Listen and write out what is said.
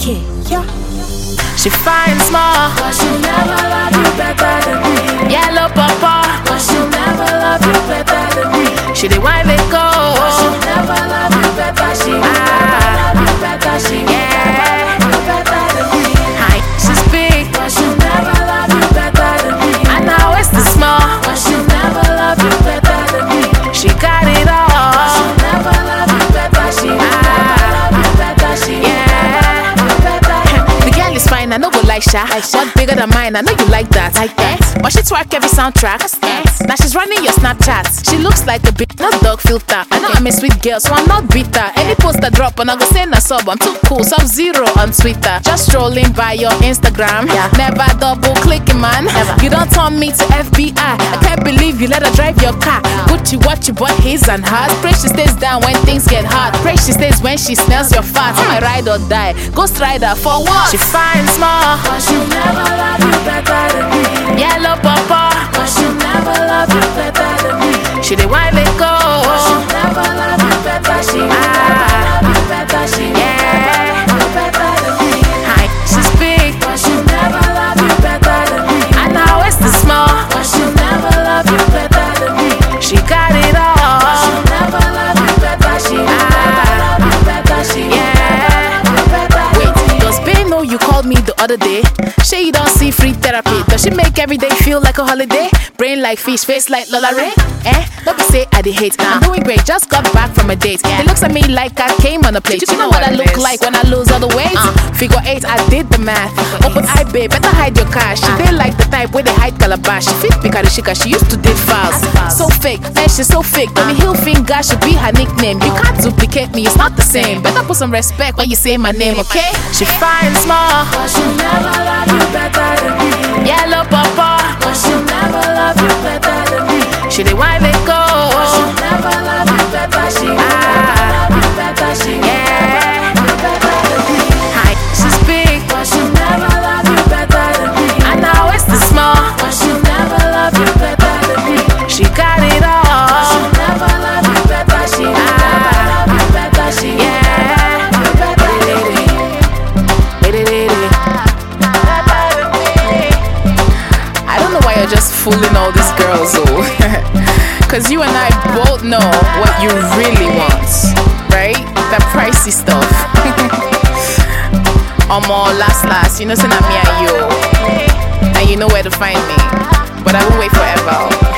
Okay, yeah. She fine small, but she'll never love you better than me. Yellow papa, but she'll never love you better than me. she the wine they go, but she'll never love you better. She will never love you better. She will never love you better than me. Hi, she's big, but she'll never love you better than me. and now it's the small, but she'll never love you better than me. she got it all. She'll never love you better. She will never love you better. She will never love you better. The girl is fine, I know go like Sha. What bigger than mine, I know you like that. But she twerk every soundtrack. Now she's running your Snapchat. She looks like a bitch, not dog filter. I know I'm a sweet girl, so I'm not bitter. Any post I drop and I go say na sub, I'm too cool. Sub-Zero on Twitter. Just strolling by your Instagram. Never double clicking, man. You don't turn me to FBI. I can't believe you let her drive your car. Gucci watch you bought his and hers. Pray she stays down when things get hard. Pray she stays when she smells your fat. My ride or die. Ghost rider for what? She fine small, but she'll never love you better than me. yellow papa, but she'll never love you better than me. she the wine they go. She'll never love you better. She will never love you better. She will never love you better than me. Hi, she's big, but she'll never love you better than me. and now it's the small, but she'll never love you better than me. she got it all. She'll never love you better. She will never love you better. She will never love you better. Wait, does Bae know you called me the other day? Shay, you don't see free therapy. Does she make every day feel like a holiday? Brain like fish, face like Lola Ray? Don't be say I dey hate. I'm doing great, just got back from a date. He looks at me like I came on a plate. You know what I look like when I lose all the weight? Figure 8, I did the math. Open eye, babe, better hide your cash. She did like the type where they hide calabash. She fit Pikarishika, she used to date files. So fake, man, she's so fake. Donny Hilfinger should be her nickname. You can't duplicate me, it's not the same. Better put some respect when you say my name, okay? She fine small, but she'll never love you better than me. yellow papa, but she'll never love you better than me. she the wine they go. She'll never love you better. She will never love you better. She will never love you better than me. Hi, she's big, but she'll never love you better than me. and now it's the small, but she'll never love you better than me. she got it all. She'll never love you better. She will never love you better. She will never love you better than me. I don't know why you're just fooling all these girls, oh. Cause you and I both know what you really want, right? That pricey stuff. Last, you know, say na me and you, and you know where to find me. But I won't wait forever.